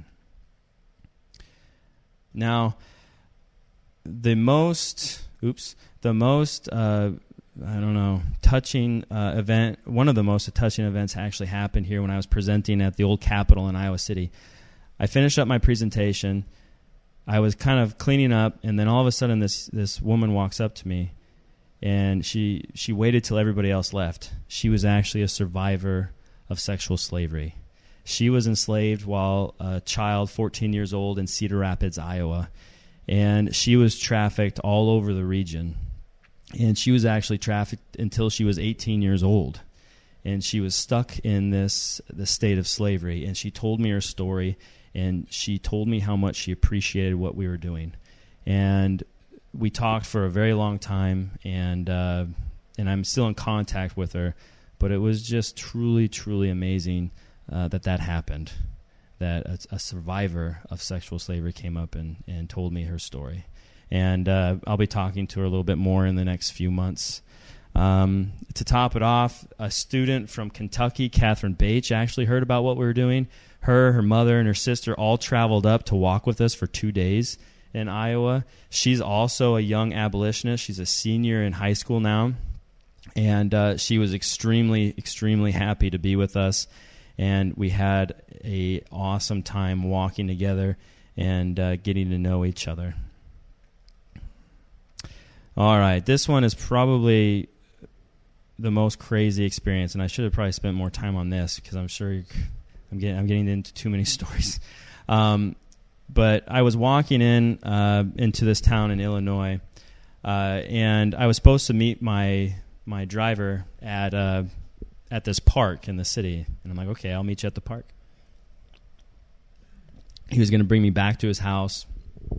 Now, the most touching event, one of the most touching events actually happened here when I was presenting at the old Capitol in Iowa City. I finished up my presentation. I was kind of cleaning up, and then all of a sudden this woman walks up to me, and she waited till everybody else left. She was actually a survivor of sexual slavery. She was enslaved while a child, 14 years old, in Cedar Rapids, Iowa. And she was trafficked all over the region. And she was actually trafficked until she was 18 years old. And she was stuck in the state of slavery. And she told me her story, and she told me how much she appreciated what we were doing. And we talked for a very long time, and I'm still in contact with her. But it was just truly, truly amazing that happened. That a survivor of sexual slavery came up and told me her story. And I'll be talking to her a little bit more in the next few months. To top it off, a student from Kentucky, Catherine Bache, actually heard about what we were doing. her mother, and her sister all traveled up to walk with us for 2 days in Iowa. She's also a young abolitionist. She's a senior in high school now. And she was extremely, extremely happy to be with us. And we had an awesome time walking together and getting to know each other. All right, this one is probably the most crazy experience, and I should have probably spent more time on this because I'm sure I'm getting into too many stories. But I was walking into this town in Illinois, and I was supposed to meet my driver at this park in the city, and I'm like, okay, I'll meet you at the park. He was going to bring me back to his house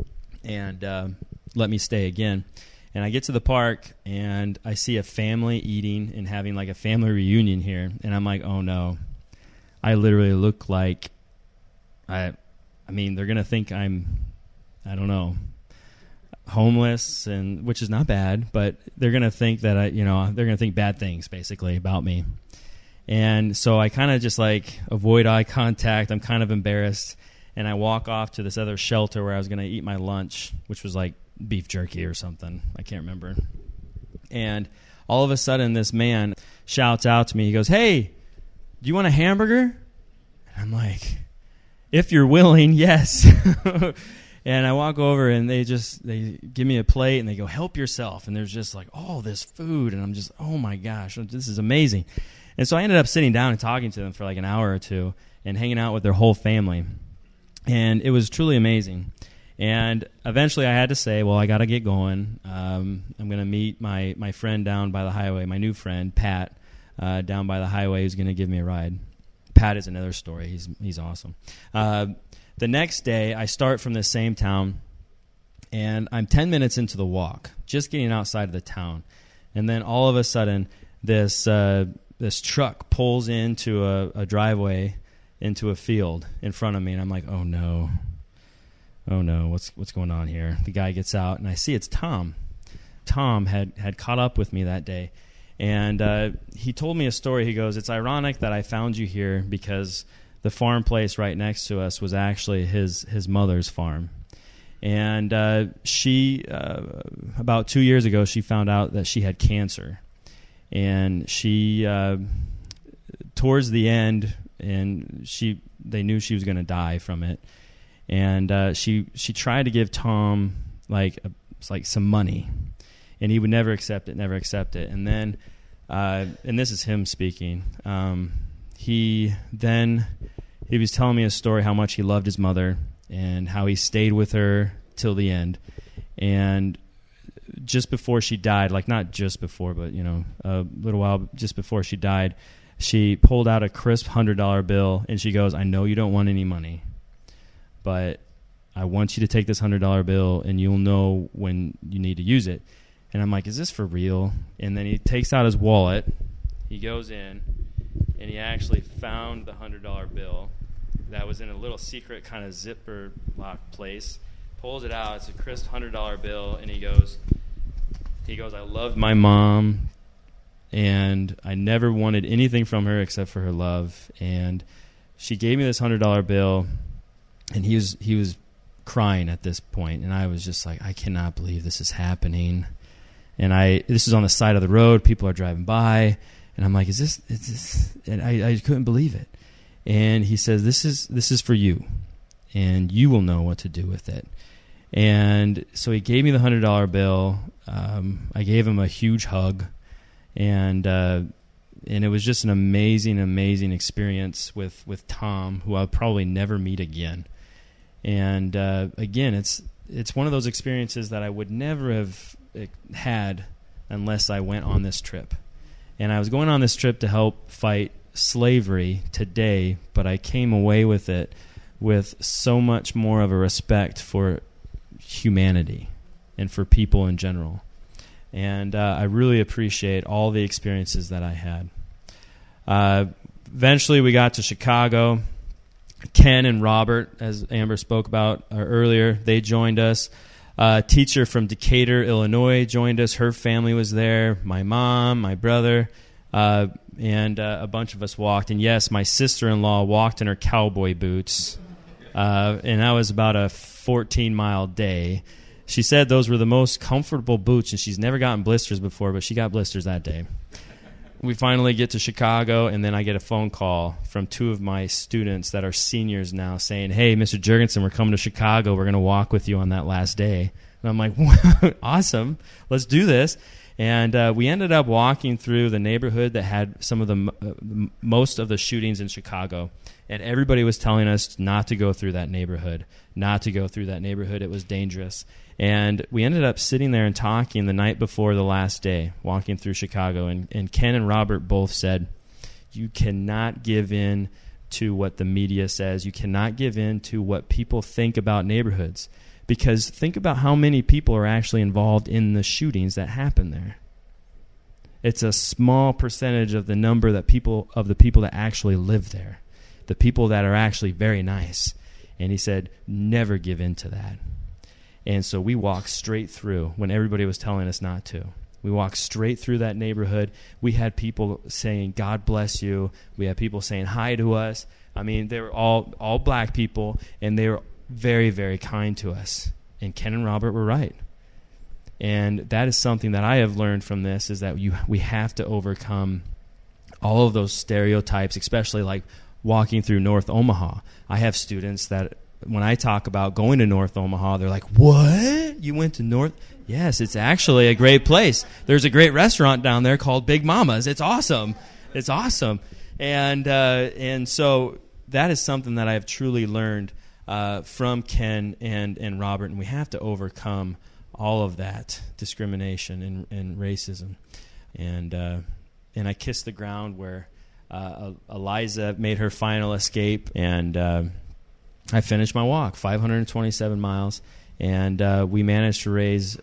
and let me stay again. And I get to the park, and I see a family eating and having like a family reunion here. And I'm like, oh, no. I literally look like, I mean, they're going to think I don't know, homeless, and which is not bad, but they're going to think that they're going to think bad things, basically, about me. And so I kind of just like avoid eye contact. I'm kind of embarrassed. And I walk off to this other shelter where I was going to eat my lunch, which was like beef jerky or something. I can't remember. And all of a sudden, this man shouts out to me. He goes, "Hey, do you want a hamburger?" And I'm like, "If you're willing, yes." And I walk over, and they give me a plate, and they go, "Help yourself." And there's just like all this food, and I'm just, oh my gosh, this is amazing. And so I ended up sitting down and talking to them for like an hour or two and hanging out with their whole family. And it was truly amazing. And eventually I had to say, well, I got to get going. I'm going to meet my friend down by the highway, my new friend, Pat, down by the highway, who's going to give me a ride. Pat is another story. He's awesome. The next day, I start from the same town, and I'm 10 minutes into the walk, just getting outside of the town. And then all of a sudden, this truck pulls into a driveway into a field in front of me, and I'm like, oh no, what's going on here? The guy gets out, and I see it's Tom. Tom had caught up with me that day, and he told me a story. He goes, "It's ironic that I found you here because the farm place right next to us was actually his mother's farm. And she, about 2 years ago, she found out that she had cancer. And she, towards the end, and they knew she was going to die from it. And she tried to give Tom like some money, and he would never accept it. And then, and this is him speaking. He was telling me a story how much he loved his mother and how he stayed with her till the end. And just before she died, like not just before, but a little while just before she died, she pulled out a crisp $100 bill, and she goes, "I know you don't want any money, but I want you to take this $100 bill, and you'll know when you need to use it." And I'm like, is this for real? And then he takes out his wallet. He goes in, and he actually found the $100 bill that was in a little secret kind of zipper lock place. Pulls it out. It's a crisp $100 bill, and he goes, "I love my mom, and I never wanted anything from her except for her love. And she gave me this $100 bill," and he was crying at this point, and I was just like, I cannot believe this is happening. And this is on the side of the road. People are driving by, and I'm like, is this? And I couldn't believe it. And he says, this is for you, and you will know what to do with it. And so he gave me the $100 bill. I gave him a huge hug, and it was just an amazing, amazing experience with Tom, who I'll probably never meet again. And again, it's one of those experiences that I would never have had unless I went on this trip. And I was going on this trip to help fight slavery today, but I came away with it with so much more of a respect for humanity and for people in general. And I really appreciate all the experiences that I had. Eventually we got to Chicago. Ken and Robert, as Amber spoke about earlier, they joined us. A teacher from Decatur, Illinois joined us. Her family was there. My mom, my brother. and a bunch of us walked. And yes, my sister-in-law walked in her cowboy boots, and that was about a 14-mile day. She said those were the most comfortable boots, and she's never gotten blisters before, but she got blisters that day. We finally get to Chicago, and then I get a phone call from two of my students that are seniors now saying, hey, Mr. Jurgensen, we're coming to Chicago. We're going to walk with you on that last day. And I'm like, awesome. Let's do this. And we ended up walking through the neighborhood that had some of the most of the shootings in Chicago. And everybody was telling us not to go through that neighborhood, not to go through that neighborhood. It was dangerous. And we ended up sitting there and talking the night before the last day, walking through Chicago. And Ken and Robert both said, you cannot give in to what the media says. You cannot give in to what people think about neighborhoods. Because think about how many people are actually involved in the shootings that happen there. It's a small percentage of the number of the people that actually live there, the people that are actually very nice. And he said, never give in to that. And so we walked straight through when everybody was telling us not to. We walked straight through that neighborhood. We had people saying, God bless you. We had people saying hi to us. I mean, they were all black people, and they were very, very kind to us. And Ken and Robert were right. And that is something that I have learned from this, is that we have to overcome all of those stereotypes, especially like walking through North Omaha. I have students that when I talk about going to North Omaha, they're like, what? You went to North? Yes, it's actually a great place. There's a great restaurant down there called Big Mama's. It's awesome. It's awesome. And so that is something that I have truly learned from Ken and Robert, and we have to overcome all of that discrimination and racism. And I kissed the ground where Eliza made her final escape, and I finished my walk, 527 miles, and we managed to raise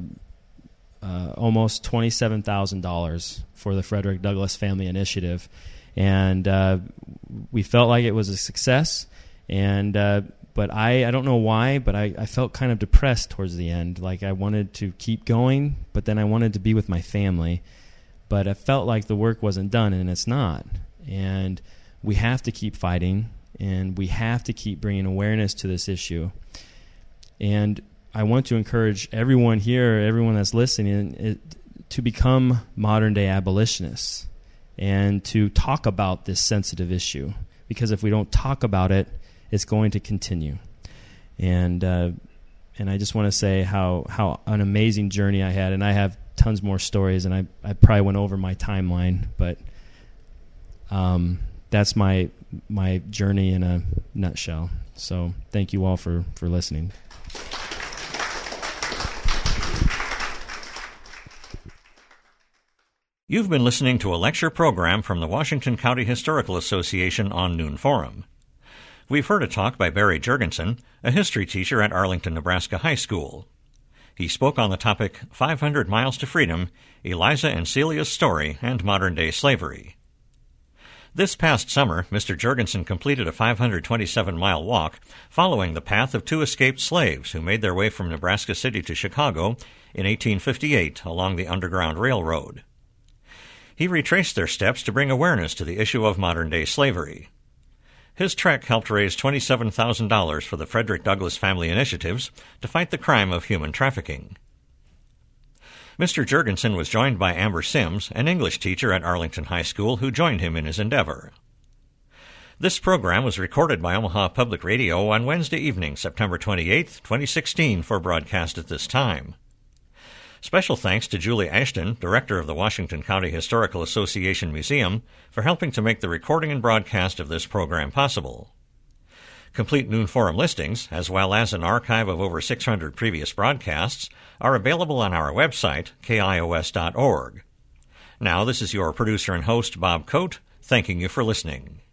almost $27,000 for the Frederick Douglass Family Initiative, and we felt like it was a success. And but I don't know why, but I felt kind of depressed towards the end. Like I wanted to keep going, but then I wanted to be with my family. But I felt like the work wasn't done, and it's not. And we have to keep fighting, and we have to keep bringing awareness to this issue. And I want to encourage everyone here, everyone that's listening, to become modern-day abolitionists and to talk about this sensitive issue. Because if we don't talk about it, it's going to continue. And I just want to say how an amazing journey I had. And I have tons more stories, and I probably went over my timeline, but that's my journey in a nutshell. So thank you all for listening. You've been listening to a lecture program from the Washington County Historical Association on Noon Forum. We've heard a talk by Barry Jurgensen, a history teacher at Arlington, Nebraska High School. He spoke on the topic 500 Miles to Freedom, Eliza and Celia's Story and Modern-Day Slavery. This past summer, Mr. Jurgensen completed a 527-mile walk following the path of two escaped slaves who made their way from Nebraska City to Chicago in 1858 along the Underground Railroad. He retraced their steps to bring awareness to the issue of modern-day slavery. His trek helped raise $27,000 for the Frederick Douglass Family Initiatives to fight the crime of human trafficking. Mr. Jurgensen was joined by Amber Sims, an English teacher at Arlington High School, who joined him in his endeavor. This program was recorded by Omaha Public Radio on Wednesday evening, September 28, 2016, for broadcast at this time. Special thanks to Julie Ashton, director of the Washington County Historical Association Museum, for helping to make the recording and broadcast of this program possible. Complete Noon Forum listings, as well as an archive of over 600 previous broadcasts, are available on our website, kios.org. Now, this is your producer and host, Bob Coate, thanking you for listening.